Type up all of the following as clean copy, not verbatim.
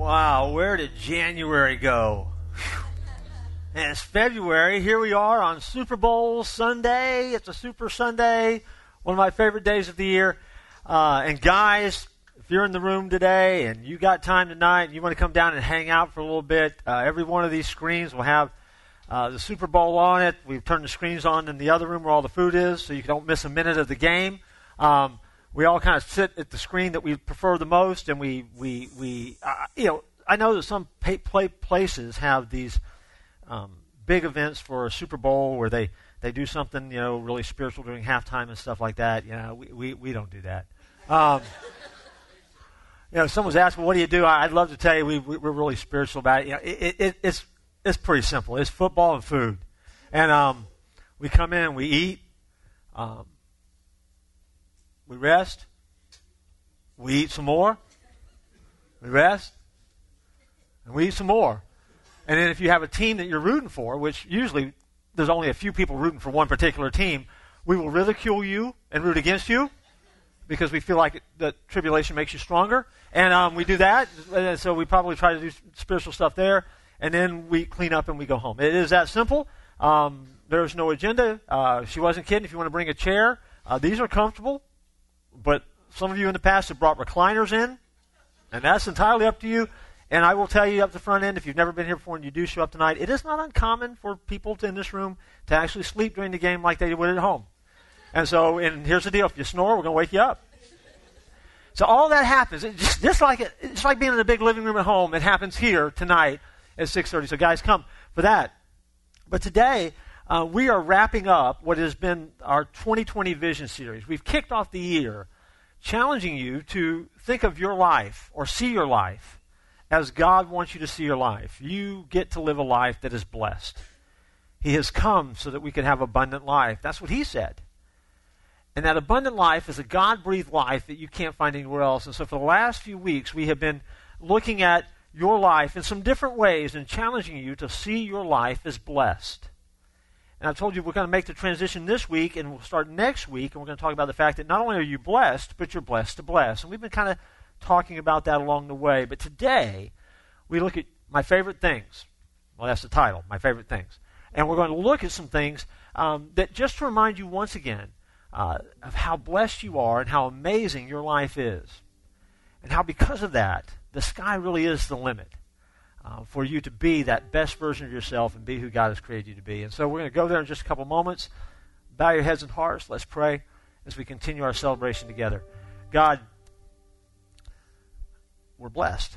Wow, where did January go? And it's February. Here we are on Super Bowl Sunday. It's a Super Sunday, one of my favorite days of the year. And guys, if you're in the room today and you got time tonight and you want to come down and hang out for a little bit, every one of these screens will have the Super Bowl on it. We've turned the screens on in the other room where all the food is, so you don't miss a minute of the game. We all kind of sit at the screen that we prefer the most, and we I know that some places have these big events for a Super Bowl where they do something, really spiritual during halftime and stuff like that. We don't do that. Someone's asked, well, what do you do? I'd love to tell you we're really spiritual about it. It's pretty simple. It's football and food. And we come in, we eat, we rest, we eat some more, we rest, and we eat some more. And then if you have a team that you're rooting for, which usually there's only a few people rooting for one particular team, we will ridicule you and root against you because we feel like the tribulation makes you stronger. And we do that. And so we probably try to do spiritual stuff there. And then we clean up and we go home. It is that simple. There's no agenda. She wasn't kidding. If you want to bring a chair, these are comfortable. But some of you in the past have brought recliners in. And that's entirely up to you. And I will tell you up the front end, if you've never been here before and you do show up tonight, it is not uncommon for people in this room to actually sleep during the game like they would at home. And here's the deal. If you snore, we're going to wake you up. So all that happens. It's just like being in a big living room at home. It happens here tonight at 6:30. So guys, come for that. But today, we are wrapping up what has been our 2020 Vision Series. We've kicked off the year challenging you to think of your life or see your life as God wants you to see your life. You get to live a life that is blessed. He has come so that we can have abundant life. That's what he said. And that abundant life is a God-breathed life that you can't find anywhere else. And so for the last few weeks, we have been looking at your life in some different ways and challenging you to see your life as blessed. And I've told you we're going to make the transition this week, and we'll start next week, and we're going to talk about the fact that not only are you blessed, but you're blessed to bless. And we've been kind of talking about that along the way. But today, we look at my favorite things. Well, that's the title, My Favorite Things. And we're going to look at some things that just to remind you once again of how blessed you are and how amazing your life is. And how because of that, the sky really is the limit for you to be that best version of yourself and be who God has created you to be. And so we're going to go there in just a couple moments. Bow your heads and hearts. Let's pray as we continue our celebration together. God, we're blessed.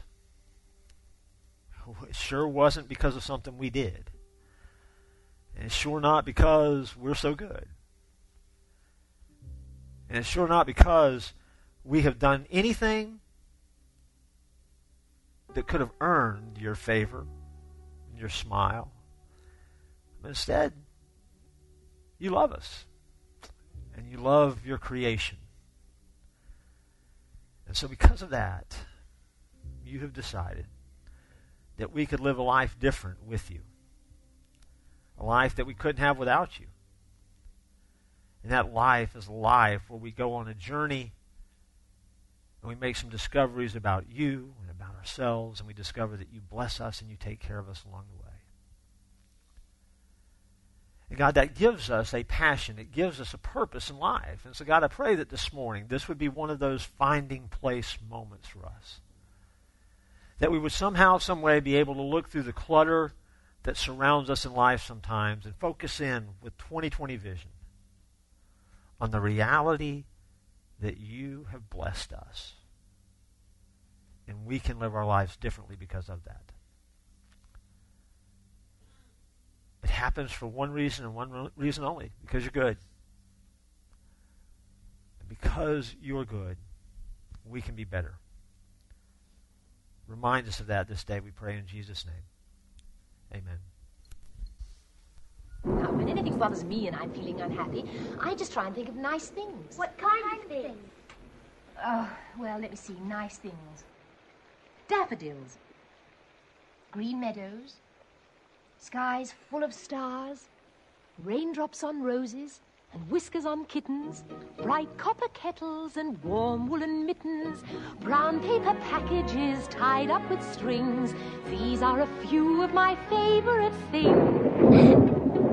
It sure wasn't because of something we did. And it's sure not because we're so good. And it's sure not because we have done anything that could have earned your favor, your smile. But instead, you love us. And you love your creation. And so because of that, you have decided that we could live a life different with you. A life that we couldn't have without you. And that life is a life where we go on a journey and we make some discoveries about you and about ourselves, and we discover that you bless us and you take care of us along the way. And God, that gives us a passion. It gives us a purpose in life. And so God, I pray that this morning, this would be one of those finding place moments for us. That we would somehow, some way be able to look through the clutter that surrounds us in life sometimes and focus in with 2020 vision on the reality that you have blessed us. And we can live our lives differently because of that. It happens for one reason and one reason only, because you're good. And because you're good, we can be better. Remind us of that this day, we pray in Jesus' name. Amen. Now, when anything bothers me and I'm feeling unhappy, I just try and think of nice things. What kind of things? Oh, well, let me see. Nice things. Daffodils. Green meadows. Skies full of stars. Raindrops on roses. and whiskers on kittens, bright copper kettles and warm woolen mittens, brown paper packages tied up with strings. These are a few of my favorite things.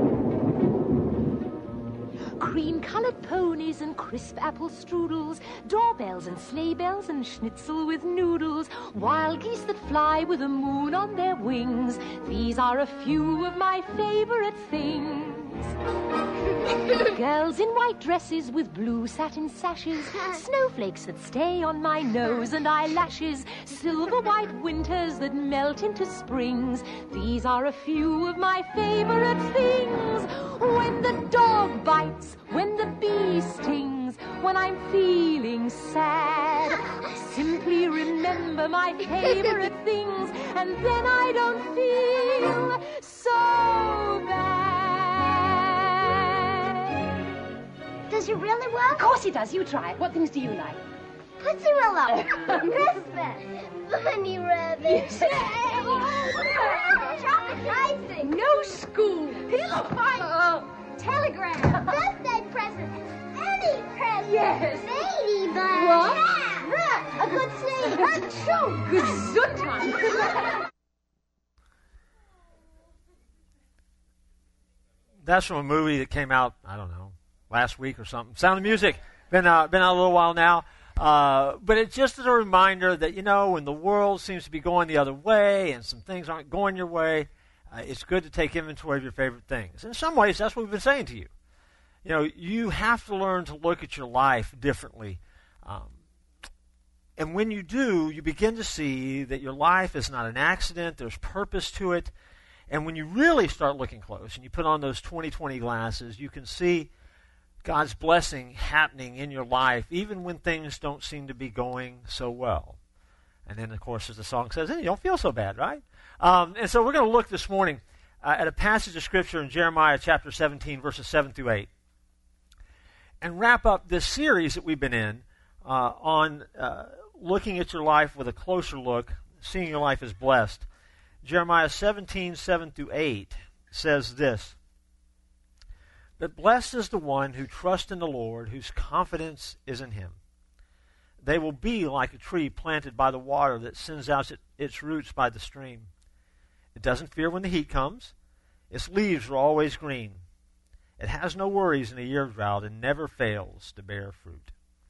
Cream-colored ponies and crisp apple strudels, doorbells and sleigh bells and schnitzel with noodles, wild geese that fly with the moon on their wings. These are a few of my favorite things. Girls in white dresses with blue satin sashes, snowflakes that stay on my nose and eyelashes, silver white winters that melt into springs. These are a few of my favorite things. When the dog bites, when the bee stings, when I'm feeling sad, I simply remember my favorite things, and then I don't feel so bad. Does it really work? Of course it does. You try it. What things do you like? Tootsie Willow. Christmas. Bunny rabbit. Chocolate icing. No school. Pillow fight. Telegram. Birthday present. Any present. Yes. Ladybug. What? Yeah. A good sleep. Gesundheit. That's from a movie that came out, I don't know, last week or something. Sound of Music. Been out a little while now. But it just is a reminder that, when the world seems to be going the other way and some things aren't going your way, it's good to take inventory of your favorite things. In some ways, that's what we've been saying to you. You have to learn to look at your life differently. And when you do, you begin to see that your life is not an accident. There's purpose to it. And when you really start looking close and you put on those 20/20 glasses, you can see God's blessing happening in your life, even when things don't seem to be going so well. And then, of course, as the song says, you don't feel so bad, right? And so we're going to look this morning at a passage of Scripture in Jeremiah chapter 17, verses 7 through 8, and wrap up this series that we've been in on looking at your life with a closer look, seeing your life as blessed. Jeremiah 17, 7 through 8 says this: "But blessed is the one who trusts in the Lord, whose confidence is in him. They will be like a tree planted by the water that sends out its roots by the stream. It doesn't fear when the heat comes. Its leaves are always green. It has no worries in a year of drought and never fails to bear fruit."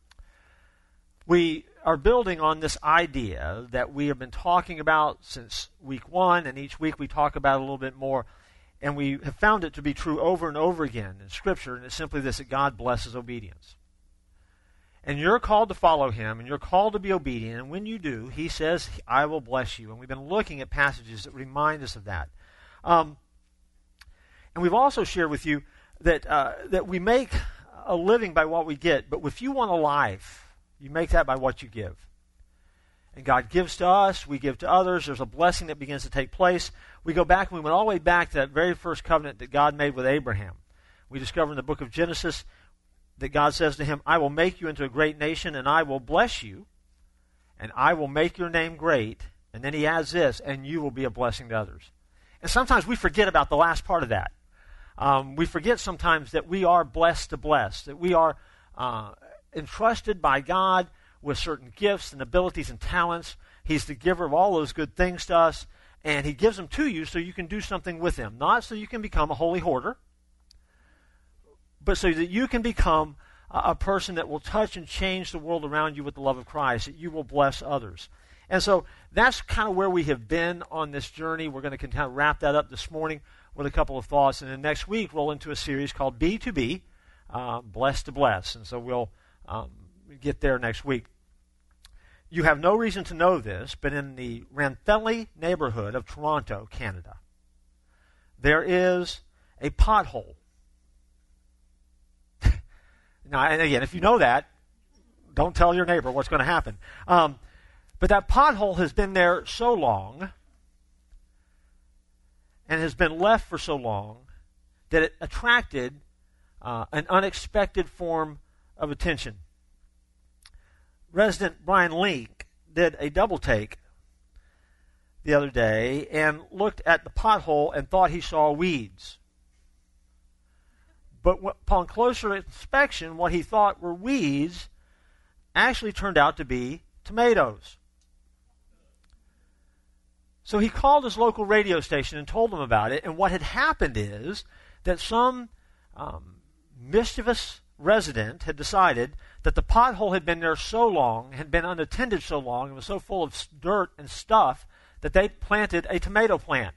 We are building on this idea that we have been talking about since week 1, and each week we talk about it a little bit more. And we have found it to be true over and over again in Scripture, and it's simply this: that God blesses obedience. And you're called to follow Him, and you're called to be obedient, and when you do, He says, "I will bless you." And we've been looking at passages that remind us of that. And we've also shared with you that we make a living by what we get, but if you want a life, you make that by what you give. And God gives to us, we give to others. There's a blessing that begins to take place. We go back, and we went all the way back to that very first covenant that God made with Abraham. We discover in the book of Genesis that God says to him, "I will make you into a great nation, and I will bless you, and I will make your name great." And then he adds this: "and you will be a blessing to others." And sometimes we forget about the last part of that. We forget sometimes that we are blessed to bless, that we are entrusted by God with certain gifts and abilities and talents. He's the giver of all those good things to us, and He gives them to you so you can do something with them. Not so you can become a holy hoarder, but so that you can become a person that will touch and change the world around you with the love of Christ, that you will bless others. And so that's kind of where we have been on this journey. We're going to kind of wrap that up this morning with a couple of thoughts, and then next week roll into a series called B2B, Blessed to Bless. And so we'll get there next week. You have no reason to know this, but in the Ranfeli neighborhood of Toronto, Canada, there is a pothole. Now, and again, if you know that, don't tell your neighbor what's going to happen. But that pothole has been there so long and has been left for so long that it attracted an unexpected form of attention. Resident Brian Link did a double take the other day and looked at the pothole and thought he saw weeds. But upon closer inspection, what he thought were weeds actually turned out to be tomatoes. So he called his local radio station and told them about it. And what had happened is that some mischievous resident had decided that the pothole had been there so long, had been unattended so long, and was so full of dirt and stuff that they planted a tomato plant.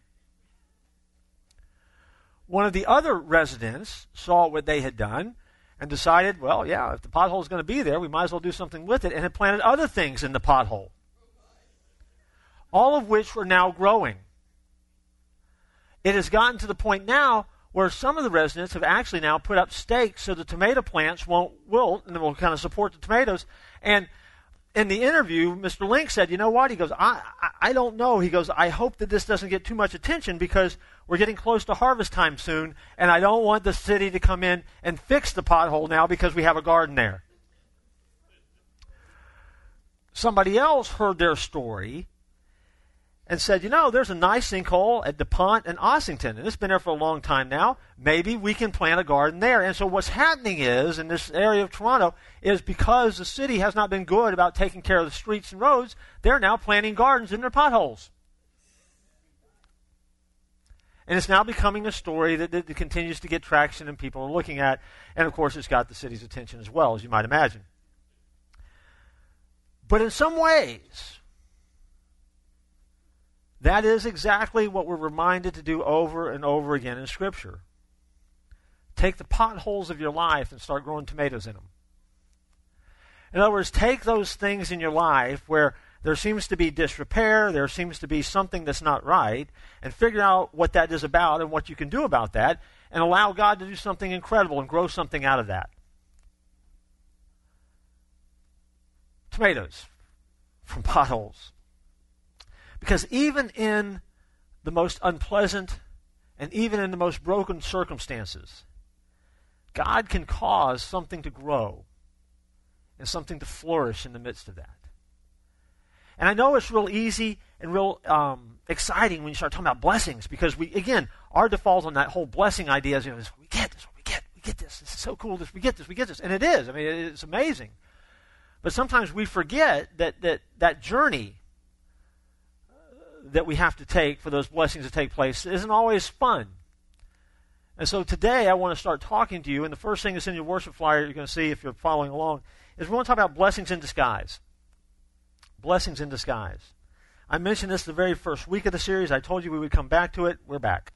One of the other residents saw what they had done and decided, well, yeah, if the pothole is going to be there, we might as well do something with it, and had planted other things in the pothole, all of which were now growing. It has gotten to the point now where some of the residents have actually now put up stakes so the tomato plants won't wilt and will kind of support the tomatoes. And in the interview, Mr. Link said, you know what? He goes, I don't know. He goes, I hope that this doesn't get too much attention because we're getting close to harvest time soon, and I don't want the city to come in and fix the pothole now because we have a garden there. Somebody else heard their story and said, you know, there's a nice sinkhole at DuPont and Ossington, and it's been there for a long time now. Maybe we can plant a garden there. And so what's happening is, in this area of Toronto, is because the city has not been good about taking care of the streets and roads, they're now planting gardens in their potholes. And it's now becoming a story that continues to get traction and people are looking at. And, of course, it's got the city's attention as well, as you might imagine. But in some ways, that is exactly what we're reminded to do over and over again in Scripture. Take the potholes of your life and start growing tomatoes in them. In other words, take those things in your life where there seems to be disrepair, there seems to be something that's not right, and figure out what that is about and what you can do about that, and allow God to do something incredible and grow something out of that. Tomatoes from potholes. Because even in the most unpleasant and even in the most broken circumstances, God can cause something to grow and something to flourish in the midst of that. And I know it's real easy and real exciting when you start talking about blessings because our default on that whole blessing idea is, we get this, we get this. This is so cool, we get this. And it is. I mean, it's amazing. But sometimes we forget that journey that we have to take for those blessings to take place isn't always fun. And so today I want to start talking to you, and the first thing that's in your worship flyer you're going to see if you're following along is we want to talk about blessings in disguise. Blessings in disguise. I mentioned this the very first week of the series. I told you we would come back to it. We're back.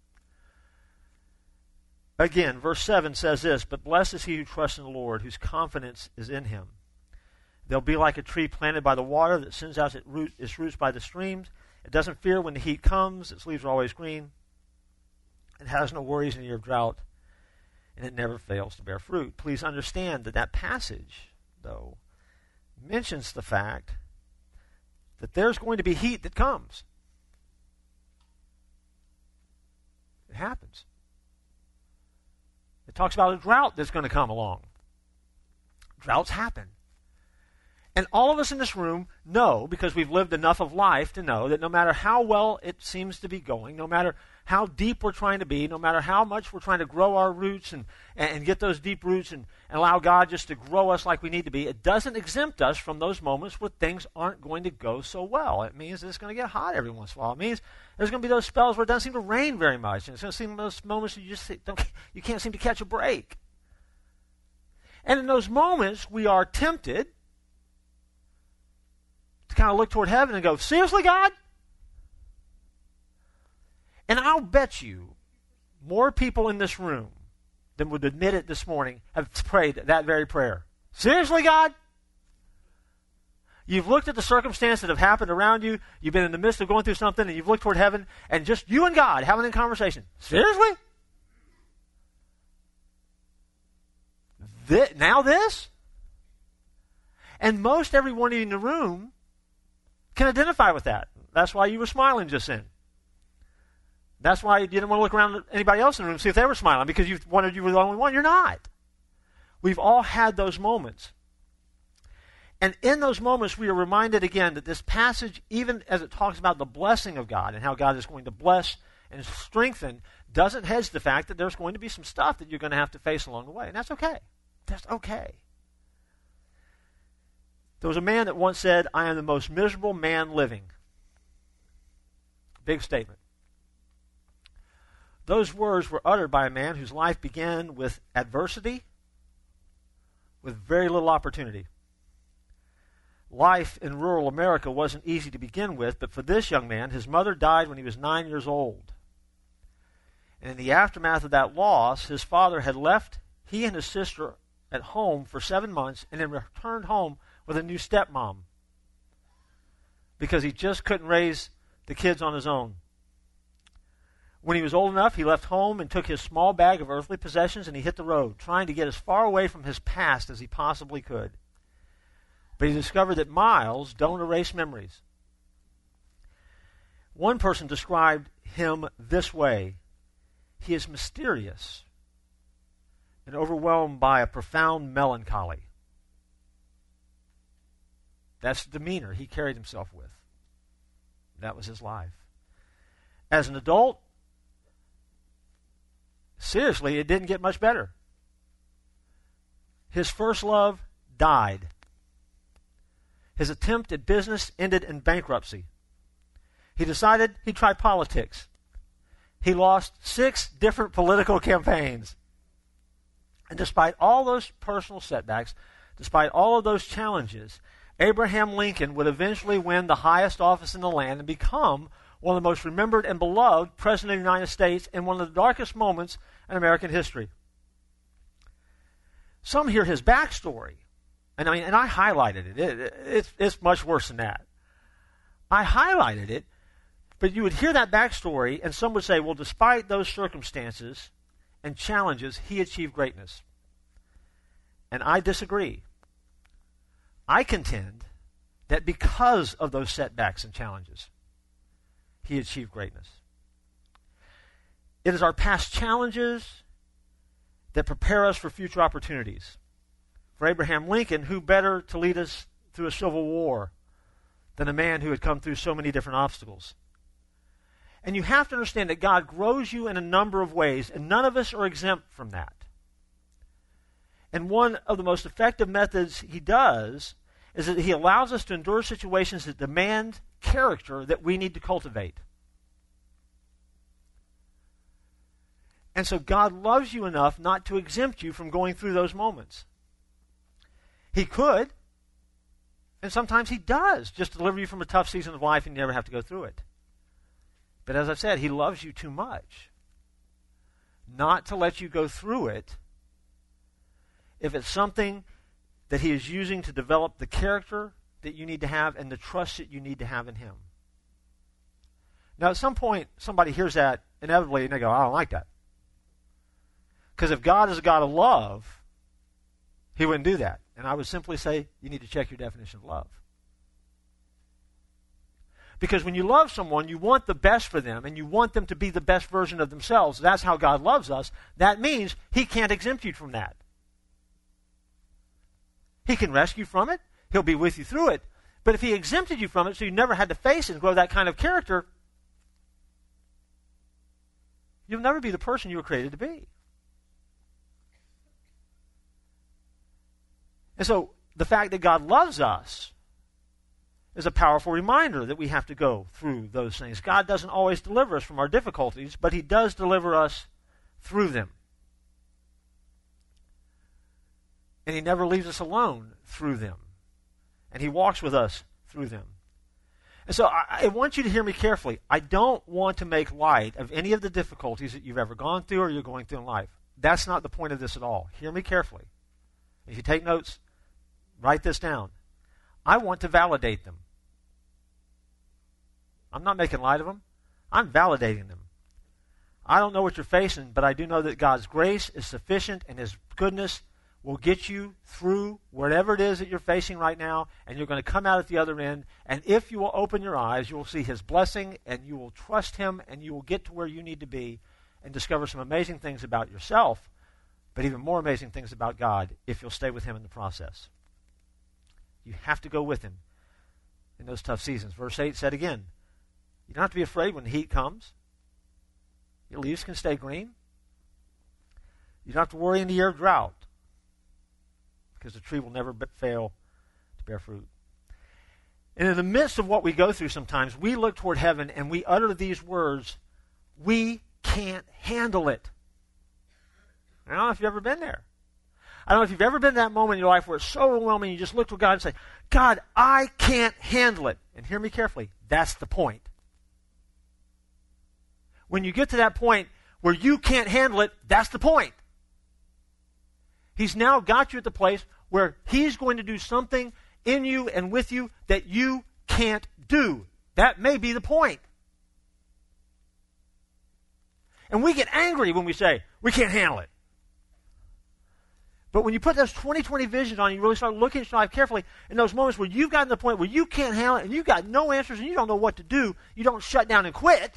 Again, verse 7 says this, "But blessed is he who trusts in the Lord, whose confidence is in him. They'll be like a tree planted by the water that sends out its roots by the streams. It doesn't fear when the heat comes. Its leaves are always green. It has no worries in the year of drought, and it never fails to bear fruit." Please understand that passage, though, mentions the fact that there's going to be heat that comes. It happens. It talks about a drought that's going to come along. Droughts happen. And all of us in this room know, because we've lived enough of life to know, that no matter how well it seems to be going, no matter how deep we're trying to be, no matter how much we're trying to grow our roots and get those deep roots and allow God just to grow us like we need to be, it doesn't exempt us from those moments where things aren't going to go so well. It means that it's going to get hot every once in a while. It means there's going to be those spells where it doesn't seem to rain very much. And it's going to seem those moments you can't seem to catch a break. And in those moments, we are tempted to kind of look toward heaven and go, seriously, God? And I'll bet you more people in this room than would admit it this morning have prayed that very prayer. Seriously, God? You've looked at the circumstances that have happened around you. You've been in the midst of going through something, and you've looked toward heaven, and just you and God having a conversation. Seriously? Now this? And most every one of you in the room can identify with that. That's why you were smiling just then. That's why you didn't want to look around at anybody else in the room and see if they were smiling, because you wondered you were the only one. You're not. We've all had those moments. And in those moments, we are reminded again that this passage, even as it talks about the blessing of God and how God is going to bless and strengthen, doesn't hedge the fact that there's going to be some stuff that you're going to have to face along the way. And that's okay. That's okay. There was a man that once said, "I am the most miserable man living." Big statement. Those words were uttered by a man whose life began with adversity, with very little opportunity. Life in rural America wasn't easy to begin with, but for this young man, his mother died when he was 9 years old. And in the aftermath of that loss, his father had left he and his sister at home for 7 months and then returned home with a new stepmom because he just couldn't raise the kids on his own. When he was old enough, he left home and took his small bag of earthly possessions and he hit the road, trying to get as far away from his past as he possibly could. But he discovered that miles don't erase memories. One person described him this way: "He is mysterious and overwhelmed by a profound melancholy." That's the demeanor he carried himself with. That was his life. As an adult, seriously, it didn't get much better. His first love died. His attempt at business ended in bankruptcy. He decided he'd try politics. He lost 6 different political campaigns. And despite all those personal setbacks, despite all of those challenges, Abraham Lincoln would eventually win the highest office in the land and become one of the most remembered and beloved president of the United States in one of the darkest moments in American history. Some hear his backstory, and I highlighted it. It's much worse than that. I highlighted it, but you would hear that backstory, and some would say, well, despite those circumstances and challenges, he achieved greatness. And I disagree. I contend that because of those setbacks and challenges, he achieved greatness. It is our past challenges that prepare us for future opportunities. For Abraham Lincoln, who better to lead us through a civil war than a man who had come through so many different obstacles? And you have to understand that God grows you in a number of ways, and none of us are exempt from that. And one of the most effective methods he does is that he allows us to endure situations that demand character that we need to cultivate. And so God loves you enough not to exempt you from going through those moments. He could, and sometimes he does, just deliver you from a tough season of life and you never have to go through it. But as I've said, he loves you too much not to let you go through it if it's something that he is using to develop the character that you need to have and the trust that you need to have in him. Now, at some point, somebody hears that inevitably and they go, I don't like that. Because if God is a God of love, he wouldn't do that. And I would simply say, you need to check your definition of love. Because when you love someone, you want the best for them, and you want them to be the best version of themselves. That's how God loves us. That means he can't exempt you from that. He can rescue from it. He'll be with you through it. But if he exempted you from it so you never had to face it and grow that kind of character, you'll never be the person you were created to be. And so the fact that God loves us is a powerful reminder that we have to go through those things. God doesn't always deliver us from our difficulties, but he does deliver us through them. And he never leaves us alone through them. And he walks with us through them. And so I want you to hear me carefully. I don't want to make light of any of the difficulties that you've ever gone through or you're going through in life. That's not the point of this at all. Hear me carefully. If you take notes, write this down. I want to validate them. I'm not making light of them. I'm validating them. I don't know what you're facing, but I do know that God's grace is sufficient and his goodness will get you through whatever it is that you're facing right now, and you're going to come out at the other end. And if you will open your eyes, you will see his blessing, and you will trust him, and you will get to where you need to be and discover some amazing things about yourself, but even more amazing things about God if you'll stay with him in the process. You have to go with him in those tough seasons. Verse 8 said again, you don't have to be afraid when the heat comes. Your leaves can stay green. You don't have to worry in the year of drought because the tree will never fail to bear fruit. And in the midst of what we go through sometimes, we look toward heaven and we utter these words, we can't handle it. I don't know if you've ever been there. I don't know if you've ever been in that moment in your life where it's so overwhelming, you just look to God and say, God, I can't handle it. And hear me carefully, that's the point. When you get to that point where you can't handle it, that's the point. He's now got you at the place where He's going to do something in you and with you that you can't do. That may be the point. And we get angry when we say, we can't handle it. But when you put those 20/20 visions on, you really start looking at your life carefully, in those moments where you've gotten to the point where you can't handle it and you've got no answers and you don't know what to do, you don't shut down and quit.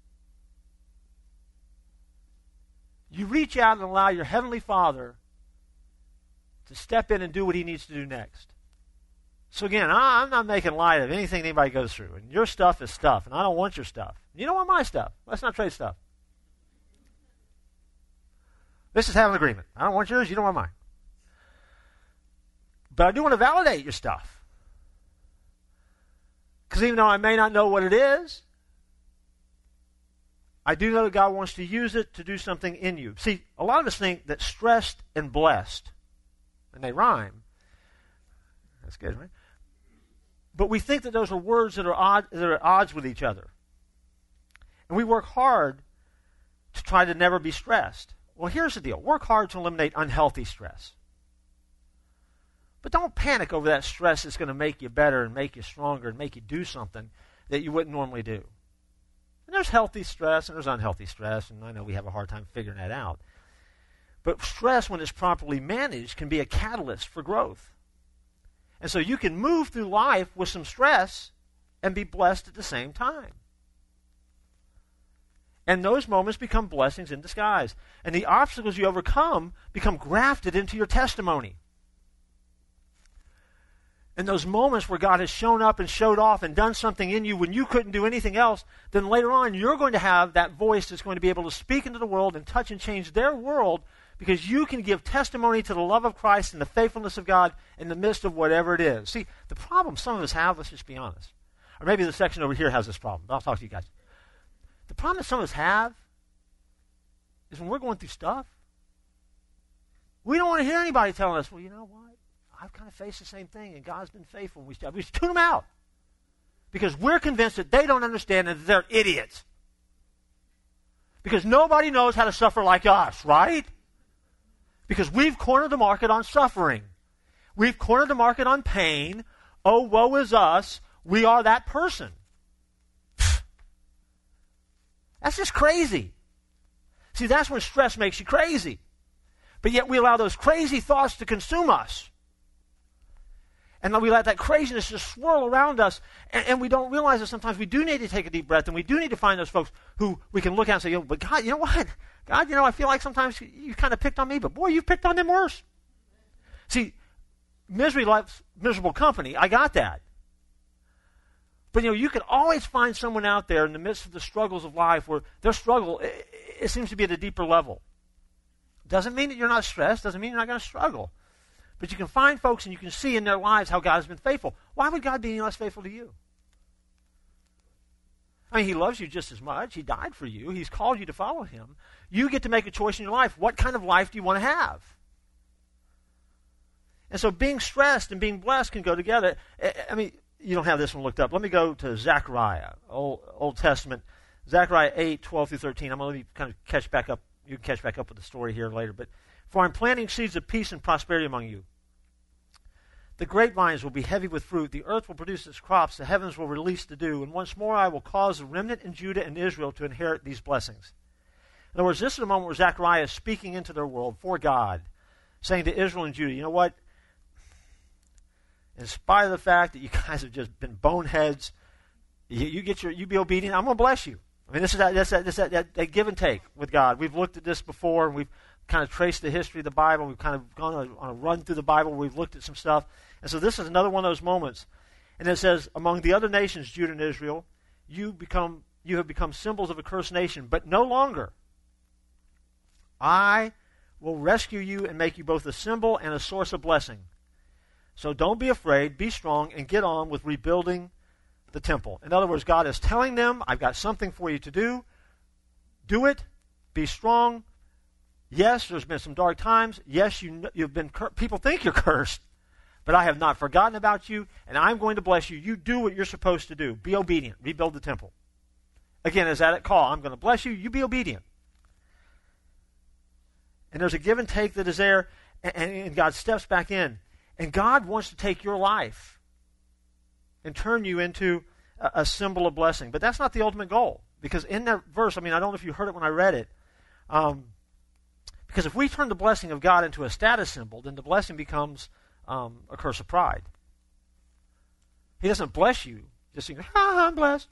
You reach out and allow your Heavenly Father to step in and do what He needs to do next. So again, I'm not making light of anything anybody goes through. And your stuff is stuff, and I don't want your stuff. You don't want my stuff. Let's not trade stuff. This is having an agreement. I don't want yours, you don't want mine. But I do want to validate your stuff. Because even though I may not know what it is, I do know that God wants to use it to do something in you. See, a lot of us think that stressed and blessed, and they rhyme. That's good, right? But we think that those are words that are at odds with each other. And we work hard to try to never be stressed. Well, here's the deal. Work hard to eliminate unhealthy stress. But don't panic over that stress that's going to make you better and make you stronger and make you do something that you wouldn't normally do. And there's healthy stress and there's unhealthy stress, and I know we have a hard time figuring that out. But stress, when it's properly managed, can be a catalyst for growth. And so you can move through life with some stress and be blessed at the same time. And those moments become blessings in disguise. And the obstacles you overcome become grafted into your testimony. And those moments where God has shown up and showed off and done something in you when you couldn't do anything else, then later on you're going to have that voice that's going to be able to speak into the world and touch and change their world, because you can give testimony to the love of Christ and the faithfulness of God in the midst of whatever it is. See, the problem some of us have, let's just be honest, or maybe the section over here has this problem, but I'll talk to you guys. The problem that some of us have is when we're going through stuff, we don't want to hear anybody telling us, well, you know what? I've kind of faced the same thing, and God's been faithful. We just tune them out because we're convinced that they don't understand and that they're idiots. Because nobody knows how to suffer like us, right? Because we've cornered the market on suffering. We've cornered the market on pain. Oh, woe is us. We are that person. That's just crazy. See, that's when stress makes you crazy. But yet we allow those crazy thoughts to consume us. And then we let that craziness just swirl around us, and we don't realize that sometimes we do need to take a deep breath, and we do need to find those folks who we can look at and say, but God, you know what? God, I feel like sometimes you kind of picked on me, but boy, you've picked on them worse. See, misery loves miserable company. I got that. But, you can always find someone out there in the midst of the struggles of life where their struggle, it seems to be at a deeper level. Doesn't mean that you're not stressed. Doesn't mean you're not going to struggle. But you can find folks and you can see in their lives how God has been faithful. Why would God be any less faithful to you? I mean, He loves you just as much. He died for you. He's called you to follow Him. You get to make a choice in your life. What kind of life do you want to have? And so being stressed and being blessed can go together. I mean, you don't have this one looked up. Let me go to Zechariah, Old Testament, Zechariah 8, 12 through 13. I'm going to kind of catch back up. You can catch back up with the story here later. But for I'm planting seeds of peace and prosperity among you. The grapevines will be heavy with fruit. The earth will produce its crops. The heavens will release the dew. And once more I will cause the remnant in Judah and Israel to inherit these blessings. In other words, this is a moment where Zechariah is speaking into their world for God, saying to Israel and Judah, you know what? In spite of the fact that you guys have just been boneheads, you be obedient, I'm going to bless you. I mean, this is that give and take with God. We've looked at this before, and we've kind of traced the history of the Bible. We've kind of gone on a run through the Bible. We've looked at some stuff. And so this is another one of those moments. And it says, among the other nations, Judah and Israel, you you have become symbols of a cursed nation, but no longer. I will rescue you and make you both a symbol and a source of blessing. So don't be afraid, be strong, and get on with rebuilding the temple. In other words, God is telling them, I've got something for you to do. Do it. Be strong. Yes, there's been some dark times. Yes, you've been people think you're cursed. But I have not forgotten about you, and I'm going to bless you. You do what you're supposed to do. Be obedient. Rebuild the temple. Again, is that a call? I'm going to bless you. You be obedient. And there's a give and take that is there, and God steps back in. And God wants to take your life and turn you into a symbol of blessing. But that's not the ultimate goal. Because in that verse, I don't know if you heard it when I read it, because if we turn the blessing of God into a status symbol, then the blessing becomes a curse of pride. He doesn't bless you just saying, I'm blessed.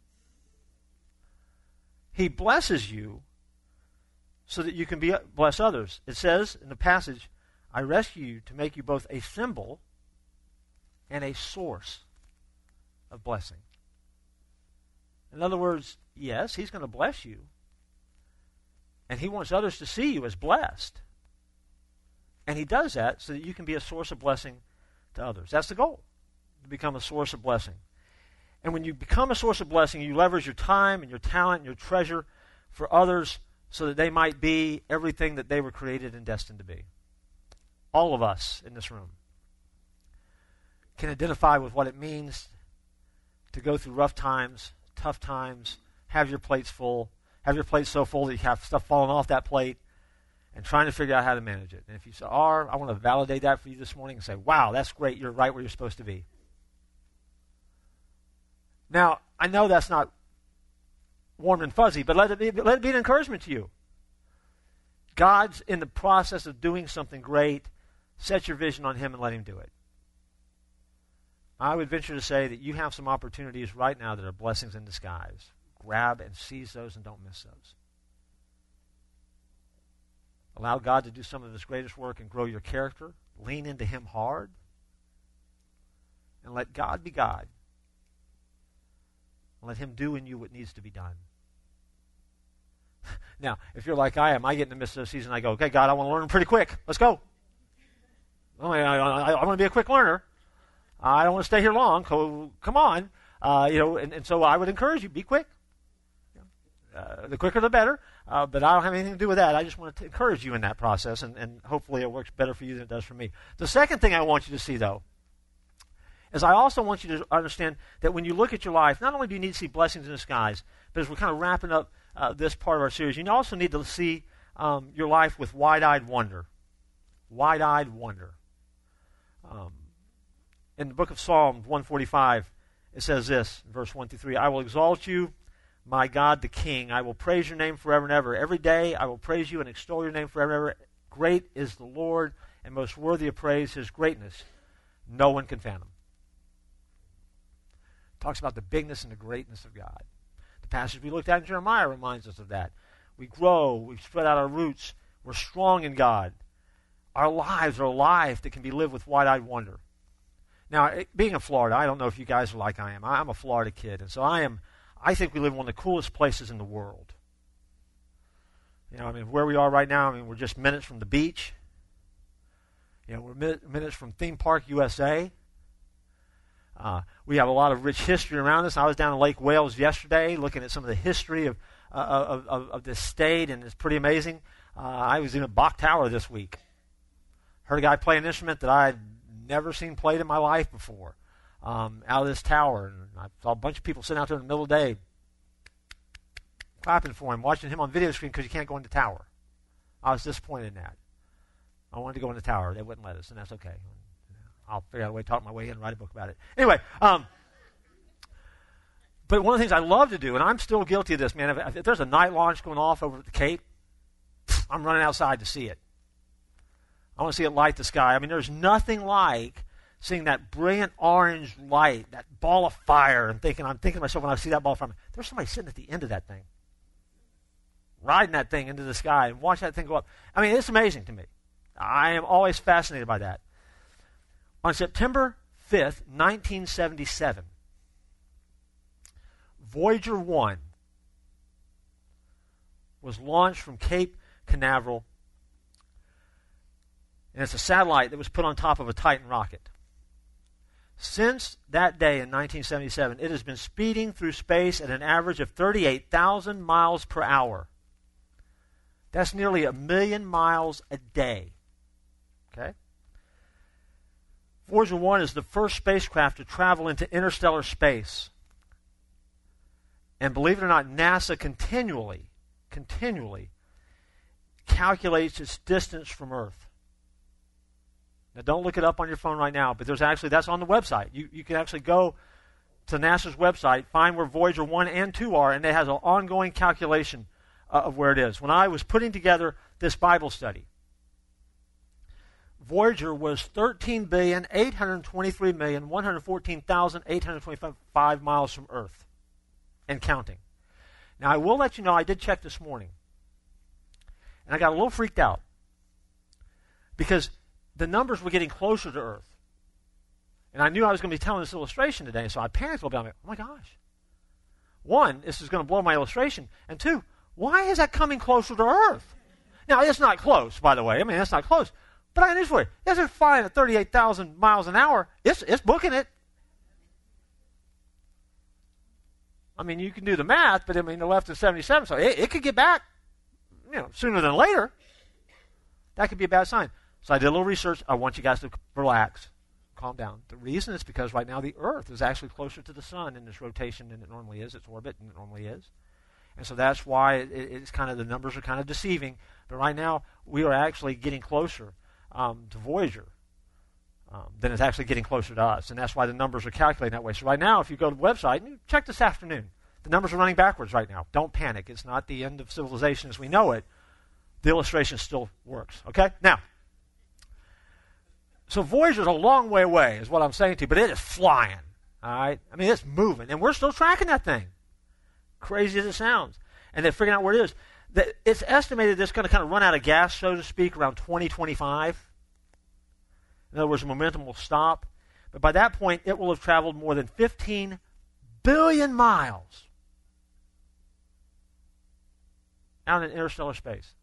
He blesses you so that you can bless others. It says in the passage, I rescue you to make you both a symbol and a source of blessing. In other words, yes, he's going to bless you. And he wants others to see you as blessed. And he does that so that you can be a source of blessing to others. That's the goal, to become a source of blessing. And when you become a source of blessing, you leverage your time and your talent and your treasure for others so that they might be everything that they were created and destined to be. All of us in this room can identify with what it means to go through rough times, tough times, have your plates full, have your plate so full that you have stuff falling off that plate, and trying to figure out how to manage it. And if you say, I want to validate that for you this morning and say, wow, that's great, you're right where you're supposed to be. Now, I know that's not warm and fuzzy, but let it be an encouragement to you. God's in the process of doing something great. Set your vision on him and let him do it. I would venture to say that you have some opportunities right now that are blessings in disguise. Grab and seize those and don't miss those. Allow God to do some of his greatest work and grow your character. Lean into him hard. And let God be God. And let him do in you what needs to be done. Now, if you're like I am, I get in the midst of the season, I go, okay, God, I want to learn pretty quick. Let's go. I want to be a quick learner. I don't want to stay here long. Come on. And so I would encourage you, be quick. The quicker the better. But I don't have anything to do with that. I just want to encourage you in that process, and hopefully it works better for you than it does for me. The second thing I want you to see, though, is I also want you to understand that when you look at your life, not only do you need to see blessings in disguise, but as we're kind of wrapping up this part of our series, you also need to see your life with wide-eyed wonder. Wide-eyed wonder. In the book of Psalms 145, it says this, verse 1 through 3, I will exalt you, my God the King. I will praise your name forever and ever. Every day I will praise you and extol your name forever and ever. Great is the Lord and most worthy of praise, his greatness. No one can fathom. Talks about the bigness and the greatness of God. The passage we looked at in Jeremiah reminds us of that. We grow, we spread out our roots, we're strong in God. Our lives are a life that can be lived with wide-eyed wonder. Now, being in Florida, I don't know if you guys are like I am. I'm a Florida kid, and so I think we live in one of the coolest places in the world. Where we are right now, we're just minutes from the beach. We're minutes from Theme Park USA. We have a lot of rich history around us. I was down in Lake Wales yesterday looking at some of the history of this state, and it's pretty amazing. I was in a Bach Tower this week. Heard a guy play an instrument that I had never seen played in my life before out of this tower. And I saw a bunch of people sitting out there in the middle of the day clapping for him, watching him on video screen because you can't go in the tower. I was disappointed in that. I wanted to go in the tower. They wouldn't let us, and that's okay. I'll figure out a way to talk my way in and write a book about it. Anyway, but one of the things I love to do, and I'm still guilty of this, man, if there's a night launch going off over at the Cape, I'm running outside to see it. I want to see it light the sky. There's nothing like seeing that brilliant orange light, that ball of fire, and I'm thinking to myself when I see that ball of fire, there's somebody sitting at the end of that thing, riding that thing into the sky, and watch that thing go up. It's amazing to me. I am always fascinated by that. On September 5th, 1977, Voyager 1 was launched from Cape Canaveral. And it's a satellite that was put on top of a Titan rocket. Since that day in 1977, it has been speeding through space at an average of 38,000 miles per hour. That's nearly 1 million miles a day. Okay? Voyager 1 is the first spacecraft to travel into interstellar space. And believe it or not, NASA continually calculates its distance from Earth. Now, don't look it up on your phone right now, but that's on the website. You can actually go to NASA's website, find where Voyager 1 and 2 are, and it has an ongoing calculation of where it is. When I was putting together this Bible study, Voyager was 13,823,114,825 miles from Earth and counting. Now, I will let you know, I did check this morning, and I got a little freaked out because the numbers were getting closer to Earth. And I knew I was going to be telling this illustration today, so I panicked a little bit. I'm like, oh my gosh. One, this is going to blow my illustration. And two, why is that coming closer to Earth? Now, it's not close, by the way. I mean, it's not close. But I got news for you. It's flying at 38,000 miles an hour. It's booking it. I mean, you can do the math, but I mean, the left is 77, so it could get back, sooner than later. That could be a bad sign. So I did a little research. I want you guys to relax, calm down. The reason is because right now the Earth is actually closer to the sun in its rotation than it normally is, its orbit than it normally is. And so that's why it's kind of, the numbers are kind of deceiving. But right now we are actually getting closer to Voyager than it's actually getting closer to us. And that's why the numbers are calculated that way. So right now, if you go to the website, and you check this afternoon, the numbers are running backwards right now. Don't panic. It's not the end of civilization as we know it. The illustration still works. Okay? Now, so Voyager's a long way away, is what I'm saying to you, but it is flying. All right? I mean, it's moving, and we're still tracking that thing. Crazy as it sounds. And they're figuring out where it is. It's estimated that it's going to kind of run out of gas, so to speak, around 2025. In other words, the momentum will stop. But by that point, it will have traveled more than 15 billion miles out in interstellar space.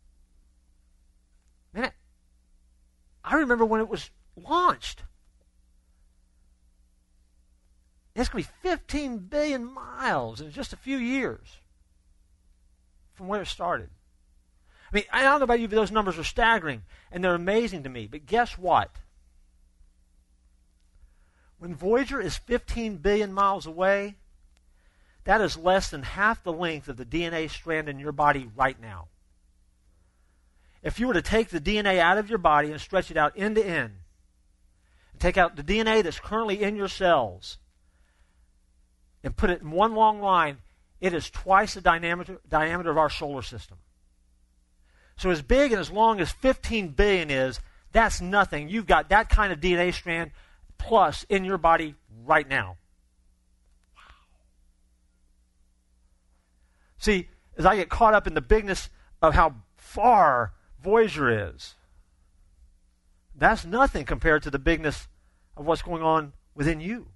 Man, I remember when it was launched. It's going to be 15 billion miles in just a few years from where it started. I mean, I don't know about you, but those numbers are staggering, and they're amazing to me. But guess what? When Voyager is 15 billion miles away, that is less than half the length of the DNA strand in your body right now. If you were to take the DNA out of your body and stretch it out end to end, and take out the DNA that's currently in your cells, and put it in one long line, it is twice the diameter of our solar system. So as big and as long as 15 billion is, that's nothing. You've got that kind of DNA strand plus in your body right now. Wow. See, as I get caught up in the bigness of how far Voyager is, that's nothing compared to the bigness of what's going on within you.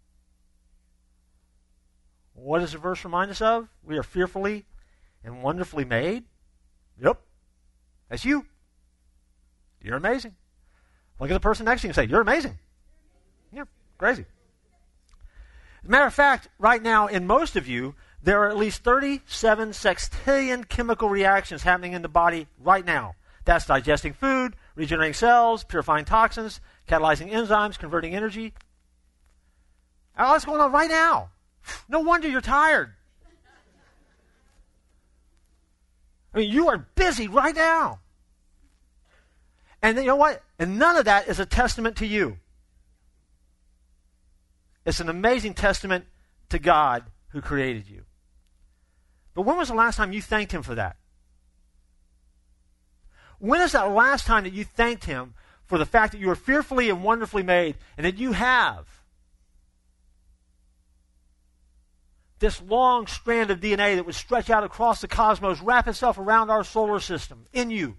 What does the verse remind us of? We are fearfully and wonderfully made. Yep. That's you. You're amazing. Look at the person next to you and say, you're amazing. Yeah, crazy. As a matter of fact, right now, in most of you, there are at least 37 sextillion chemical reactions happening in the body right now. That's digesting food, regenerating cells, purifying toxins, catalyzing enzymes, converting energy. All that's going on right now. No wonder you're tired. I mean, you are busy right now. And you know what? And none of that is a testament to you. It's an amazing testament to God who created you. But when was the last time you thanked Him for that? When is that last time that you thanked Him for the fact that you are fearfully and wonderfully made, and that you have this long strand of DNA that would stretch out across the cosmos, wrap itself around our solar system, in you?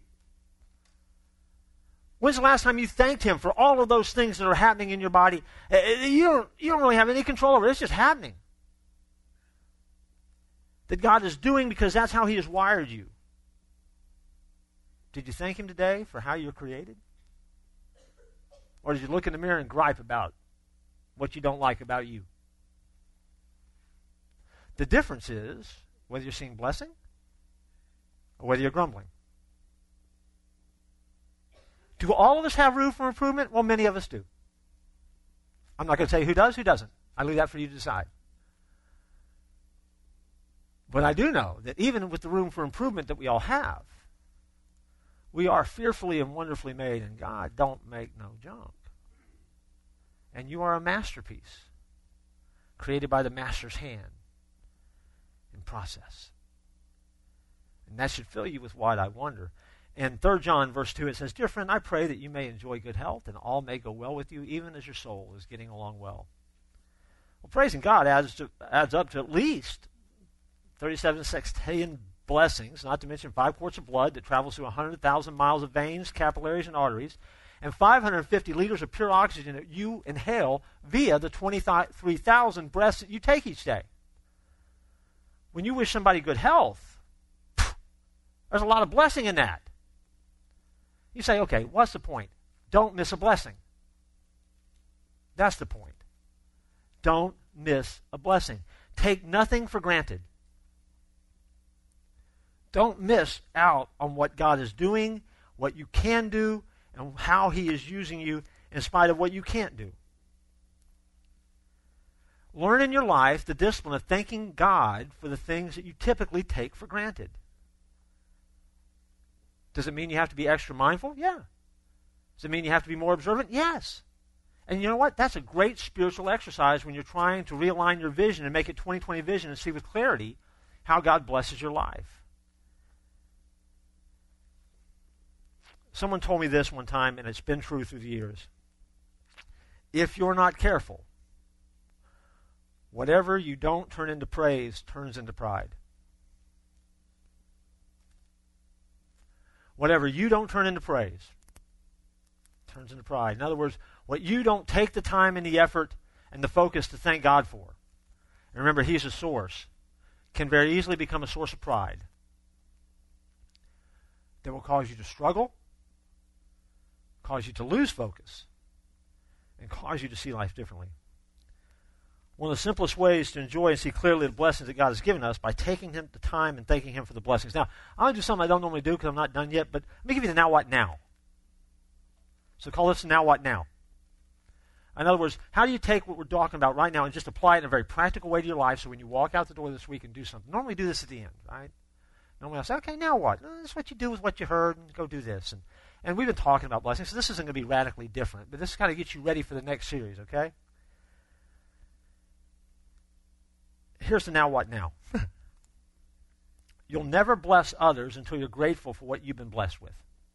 When's the last time you thanked Him for all of those things that are happening in your body? You don't really have any control over it. It's just happening. That God is doing because that's how He has wired you. Did you thank him today for how you're created? Or did you look in the mirror and gripe about what you don't like about you? The difference is whether you're seeing blessing or whether you're grumbling. Do all of us have room for improvement? Well, many of us do. I'm not going to tell you who does, who doesn't. I leave that for you to decide. But I do know that even with the room for improvement that we all have, we are fearfully and wonderfully made, and God don't make no junk. And you are a masterpiece, created by the master's hand in process. And that should fill you with wide I wonder. In 3 John verse 2 it says, "Dear friend, I pray that you may enjoy good health and all may go well with you, even as your soul is getting along well." Well, praising God adds up to at least 37 sextillion blessings, not to mention 5 quarts of blood that travels through 100,000 miles of veins, capillaries, and arteries, and 550 liters of pure oxygen that you inhale via the 23,000 breaths that you take each day. When you wish somebody good health, there's a lot of blessing in that. You say, okay, what's the point? Don't miss a blessing. That's the point. Don't miss a blessing. Take nothing for granted. Don't miss out on what God is doing, what you can do, and how he is using you in spite of what you can't do. Learn in your life the discipline of thanking God for the things that you typically take for granted. Does it mean you have to be extra mindful? Yeah. Does it mean you have to be more observant? Yes. And you know what? That's a great spiritual exercise when you're trying to realign your vision and make it 20/20 vision and see with clarity how God blesses your life. Someone told me this one time, and it's been true through the years. If you're not careful, whatever you don't turn into praise turns into pride. Whatever you don't turn into praise turns into pride. In other words, what you don't take the time and the effort and the focus to thank God for, and remember, he's a source, can very easily become a source of pride that will cause you to struggle, cause you to lose focus, and cause you to see life differently. One of the simplest ways to enjoy and see clearly the blessings that God has given us by taking the time and thanking him for the blessings. Now, I'm going to do something I don't normally do because I'm not done yet, but let me give you the now what now. So call this the now what now. In other words, how do you take what we're talking about right now and just apply it in a very practical way to your life so when you walk out the door this week and do something. Normally do this at the end, right? Normally I'll say, okay, now what? This is what you do with what you heard, and go do this. And we've been talking about blessings, so this isn't going to be radically different, but this kind of gets you ready for the next series, okay? Here's the now what now. You'll never bless others until you're grateful for what you've been blessed with.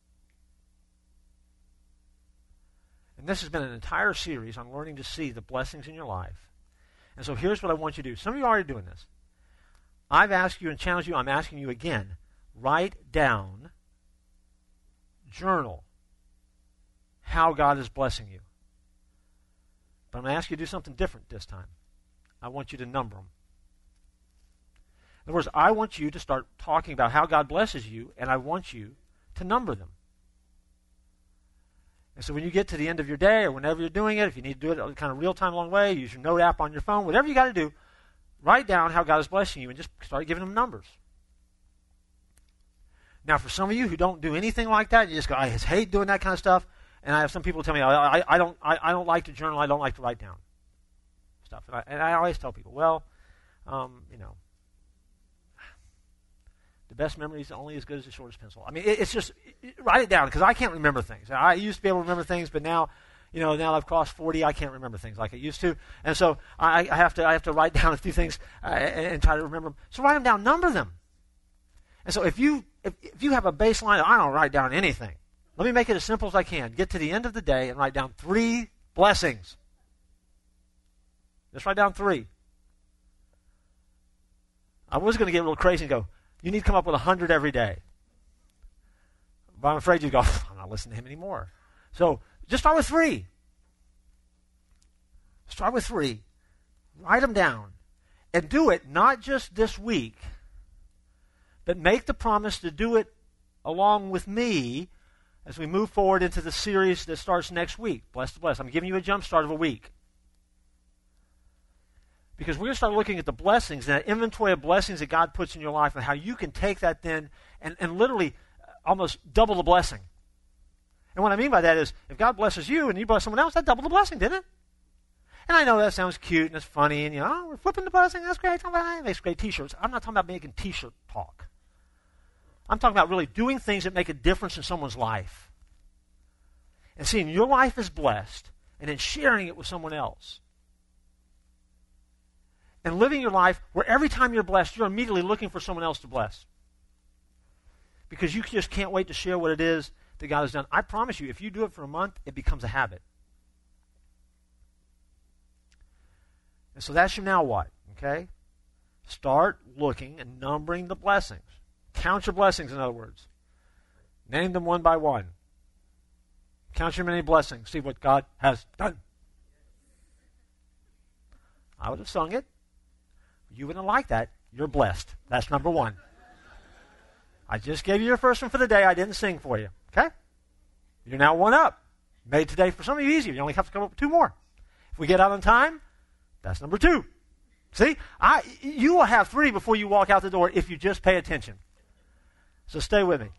And this has been an entire series on learning to see the blessings in your life. And so here's what I want you to do. Some of you are already doing this. I've asked you and challenged you, I'm asking you again, write down, journal, how God is blessing you. But I'm going to ask you to do something different this time. I want you to number them. In other words, I want you to start talking about how God blesses you, and I want you to number them. And so when you get to the end of your day or whenever you're doing it, if you need to do it kind of real-time along the way, use your note app on your phone, whatever you got to do, write down how God is blessing you and just start giving them numbers. Now, for some of you who don't do anything like that, you just go, I just hate doing that kind of stuff. And I have some people tell me, I don't like to journal, I don't like to write down stuff. And I always tell people, well, the best memory is only as good as the shortest pencil. I mean, it's just, write it down, because I can't remember things. I used to be able to remember things, but now, now I've crossed 40, I can't remember things like I used to. And so I have to write down a few things and try to remember them. So write them down, number them. And so if you have a baseline, I don't write down anything. Let me make it as simple as I can. Get to the end of the day and write down 3 blessings. Just write down 3. I was going to get a little crazy and go, you need to come up with 100 every day. But I'm afraid you'd go, I'm not listening to him anymore. So just start with 3. Start with 3. Write them down. And do it not just this week, but make the promise to do it along with me as we move forward into the series that starts next week, Blessed to Bless. I'm giving you a jump start of a week. Because we're going to start looking at the blessings, that inventory of blessings that God puts in your life, and how you can take that then and literally almost double the blessing. And what I mean by that is, if God blesses you and you bless someone else, that doubled the blessing, didn't it? And I know that sounds cute and it's funny, and we're flipping the blessing, that's great, it makes great t-shirts. I'm not talking about making t-shirt talk. I'm talking about really doing things that make a difference in someone's life. And seeing your life is blessed, and then sharing it with someone else. And living your life where every time you're blessed, you're immediately looking for someone else to bless. Because you just can't wait to share what it is that God has done. I promise you, if you do it for a month, it becomes a habit. And so that's your now what, okay? Start looking and numbering the blessings. Count your blessings, in other words. Name them one by one. Count your many blessings. See what God has done. I would have sung it. You wouldn't like that. You're blessed. That's number one. I just gave you your first one for the day. I didn't sing for you. Okay? You're now one up. Made today for some of you easier. You only have to come up with two more. If we get out on time, that's number two. See? You will have three before you walk out the door if you just pay attention. So stay with me.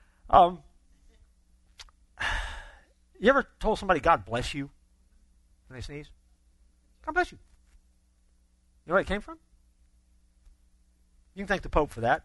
You ever told somebody, God bless you, when they sneeze? God bless you. You know where it came from? You can thank the Pope for that.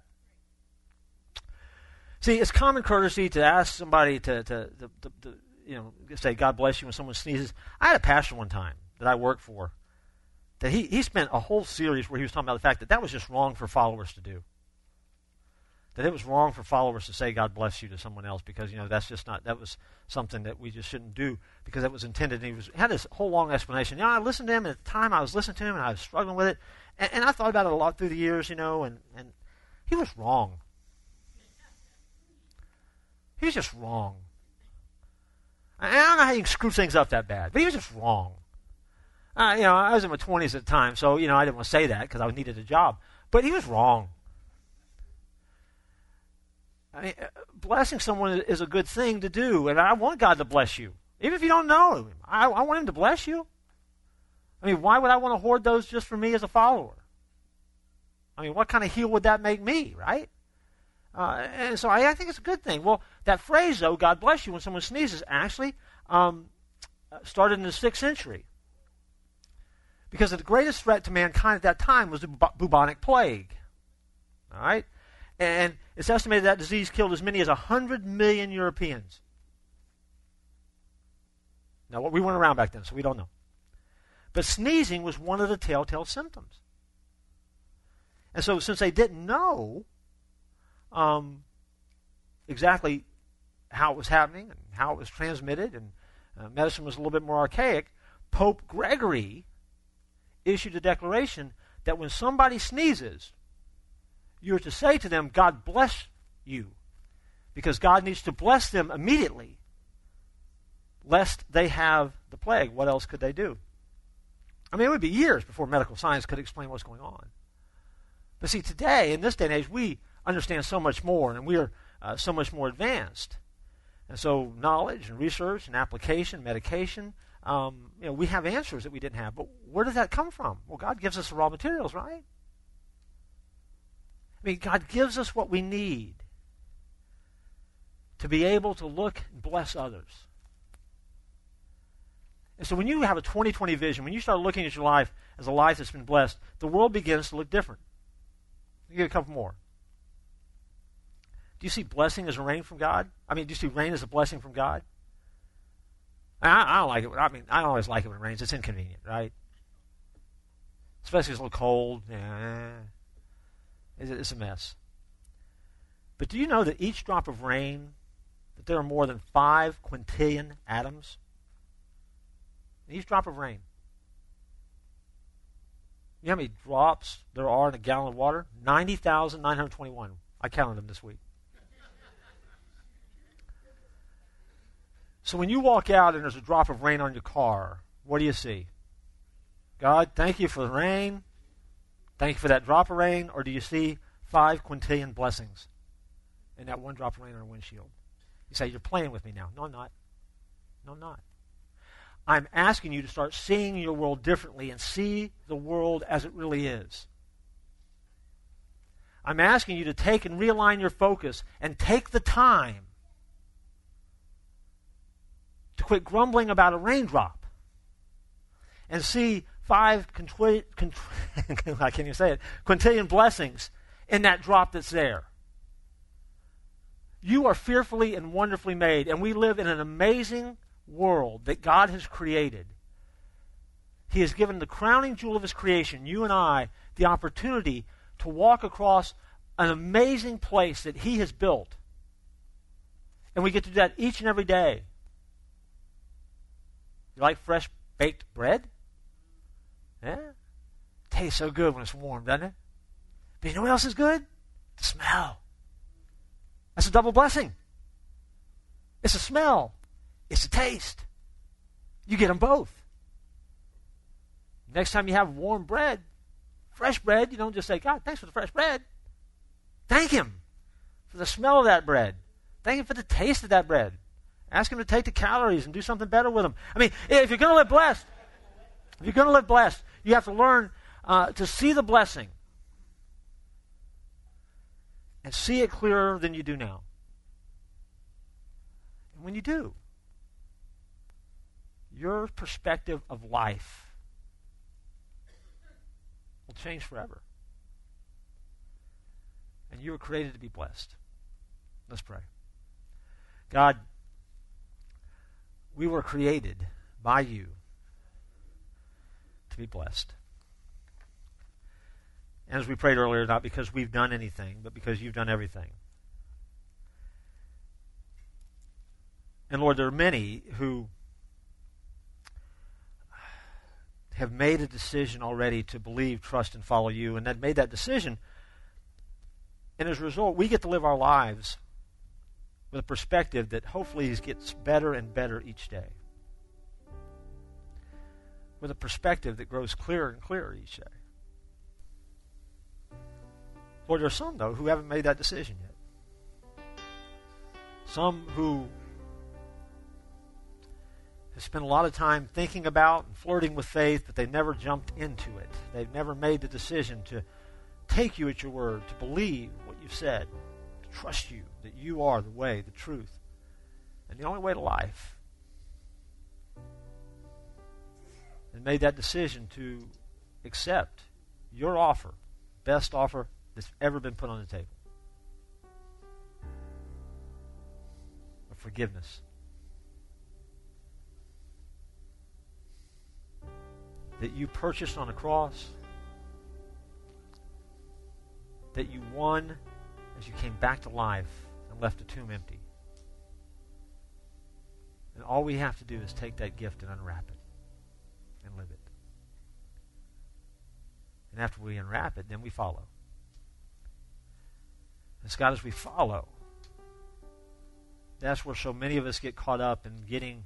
See, it's common courtesy to ask somebody to say God bless you when someone sneezes. I had a pastor one time that I worked for that he spent a whole series where he was talking about the fact that was just wrong for followers to do. That it was wrong for followers to say God bless you to someone else because, that's just not, that was something that we just shouldn't do because that was intended. And he had this whole long explanation. I listened to him, and at the time I was listening to him and I was struggling with it. And I thought about it a lot through the years, and he was wrong. He was just wrong. I don't know how you can screw things up that bad, but he was just wrong. I was in my 20s at the time, so, I didn't want to say that because I needed a job. But he was wrong. Blessing someone is a good thing to do, and I want God to bless you. Even if you don't know him, I want him to bless you. Why would I want to hoard those just for me as a follower? What kind of heel would that make me, right? And so I think it's a good thing. Well, that phrase, though, God bless you, when someone sneezes, actually started in the 6th century. Because the greatest threat to mankind at that time was the bubonic plague. All right? And it's estimated that disease killed as many as 100 million Europeans. Now, we weren't around back then, so we don't know. But sneezing was one of the telltale symptoms. And so since they didn't know exactly how it was happening and how it was transmitted, and medicine was a little bit more archaic, Pope Gregory issued a declaration that when somebody sneezes, you are to say to them, God bless you, because God needs to bless them immediately, lest they have the plague. What else could they do? It would be years before medical science could explain what's going on. But see, today, in this day and age, we understand so much more, and we are so much more advanced. And so knowledge and research and application, medication, we have answers that we didn't have. But where does that come from? Well, God gives us the raw materials, right? God gives us what we need to be able to look and bless others. And so when you have a 20/20 vision, when you start looking at your life as a life that's been blessed, the world begins to look different. I'll give you a couple more. Do you see blessing as a rain from God? Do you see rain as a blessing from God? I don't like it. I don't always like it when it rains. It's inconvenient, right? Especially if it's a little cold. It's a mess. But do you know that each drop of rain, that there are more than 5 quintillion atoms? Each drop of rain. You know how many drops there are in a gallon of water? 90,921. I counted them this week. So when you walk out and there's a drop of rain on your car, what do you see? God, thank you for the rain. Thank you for that drop of rain. Or do you see 5 quintillion blessings and that one drop of rain on our windshield. You say, you're playing with me now. No, I'm not. No, I'm not. I'm asking you to start seeing your world differently and see the world as it really is. I'm asking you to take and realign your focus and take the time to quit grumbling about a raindrop and see 5 quintillion blessings in that drop that's there. You are fearfully and wonderfully made, and we live in an amazing world that God has created. He has given the crowning jewel of his creation, you and I, the opportunity to walk across an amazing place that he has built. And we get to do that each and every day. You like fresh baked bread? Yeah? Tastes so good when it's warm, doesn't it? But you know what else is good? The smell. That's a double blessing. It's a smell. It's a taste. You get them both. Next time you have warm bread, fresh bread, you don't just say, God, thanks for the fresh bread. Thank him for the smell of that bread. Thank him for the taste of that bread. Ask him to take the calories and do something better with them. I mean, if you're going to live blessed, you have to learn to see the blessing and see it clearer than you do now. And when you do, your perspective of life will change forever. And you were created to be blessed. Let's pray. God, we were created by you to be blessed. And as we prayed earlier, not because we've done anything, but because you've done everything. And Lord, there are many who have made a decision already to believe, trust, and follow you, and that made that decision. And as a result, we get to live our lives with a perspective that hopefully gets better and better each day. With a perspective that grows clearer and clearer each day. Lord, there are some, though, who haven't made that decision yet. Some who have spent a lot of time thinking about and flirting with faith, but they've never jumped into it. They've never made the decision to take you at your word, to believe what you've said, to trust you, that you are the way, the truth, and the only way to life. And made that decision to accept your offer, best offer that's ever been put on the table, of forgiveness. That you purchased on a cross, that you won as you came back to life and left the tomb empty. And all we have to do is take that gift and unwrap it and live it. And after we unwrap it, then we follow. And God, as we follow, that's where so many of us get caught up in getting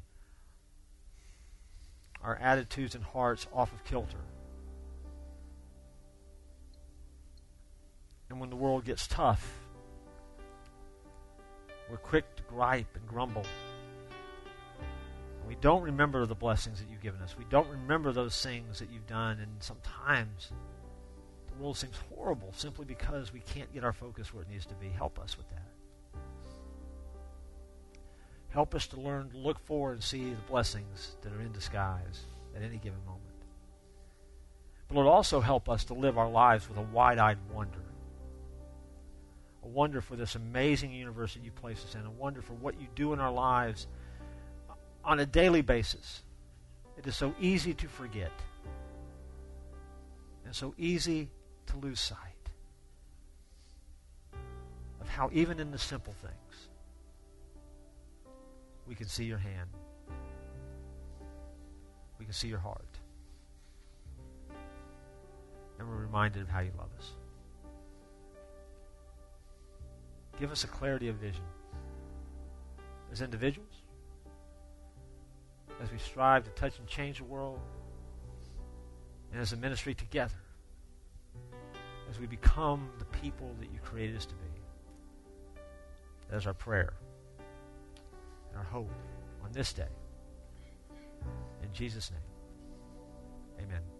our attitudes and hearts off of kilter. And when the world gets tough, we're quick to gripe and grumble. And we don't remember the blessings that you've given us. We don't remember those things that you've done. And sometimes the world seems horrible simply because we can't get our focus where it needs to be. Help us with that. Help us to learn to look forward and see the blessings that are in disguise at any given moment. But Lord, also help us to live our lives with a wide-eyed wonder. A wonder for this amazing universe that you place us in. A wonder for what you do in our lives on a daily basis. It is so easy to forget. And so easy to lose sight of how even in the simple things we can see your hand. We can see your heart. And we're reminded of how you love us. Give us a clarity of vision as individuals, as we strive to touch and change the world, and as a ministry together, as we become the people that you created us to be. That is our prayer and our hope on this day. In Jesus' name, amen.